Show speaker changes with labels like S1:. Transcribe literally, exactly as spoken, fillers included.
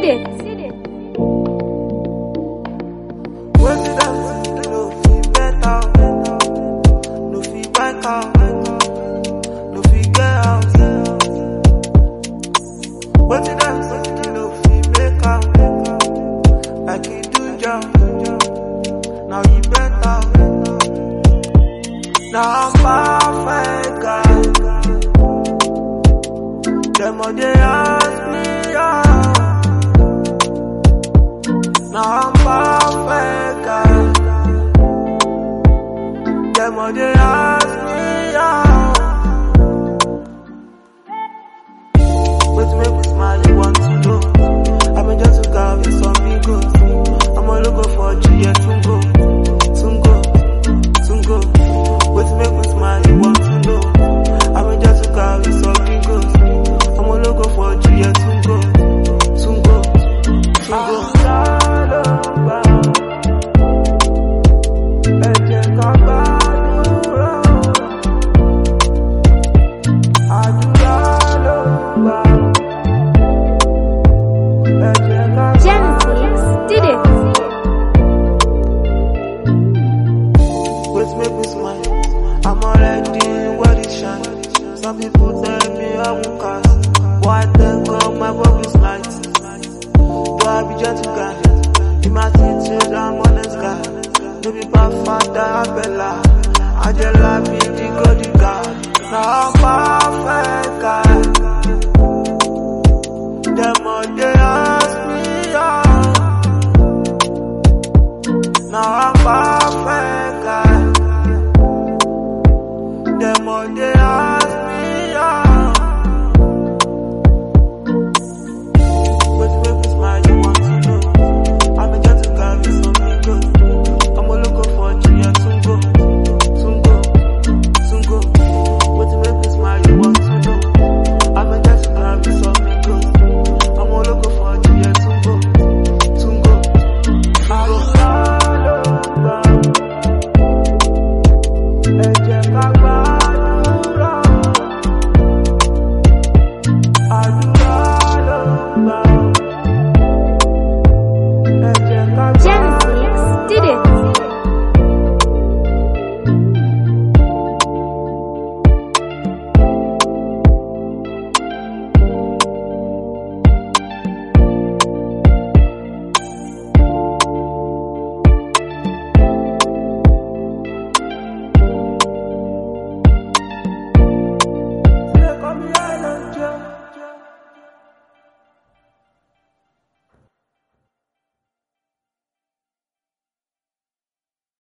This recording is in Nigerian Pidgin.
S1: City.
S2: What's it up? No feel better. No feel back out. No feel get out. What's it up? No feel make out. Like you do job. Now you better. Now I'm perfect, guy. Them all they ask me out. Now I'm perfect, guy. Them all they ask me out. But to make me smile, you want to know. I've been just to go with some amigos. I'm all looking for G, yeah, Tungo, Tungo, Tungo. But to make me smile, you want to know. I've been just to go with some amigos. I'm all looking for G, yeah, Tungo, Tungo, Tungo. Make me smile. I'm already what it shine. Some people tell me I won't cast. Why thank God my bubbles light? Do I be gentle guy? In my attitude I'm honest guy. No be bad father Bella. I just love me the good guy. Now I'm perfect guy. Them all day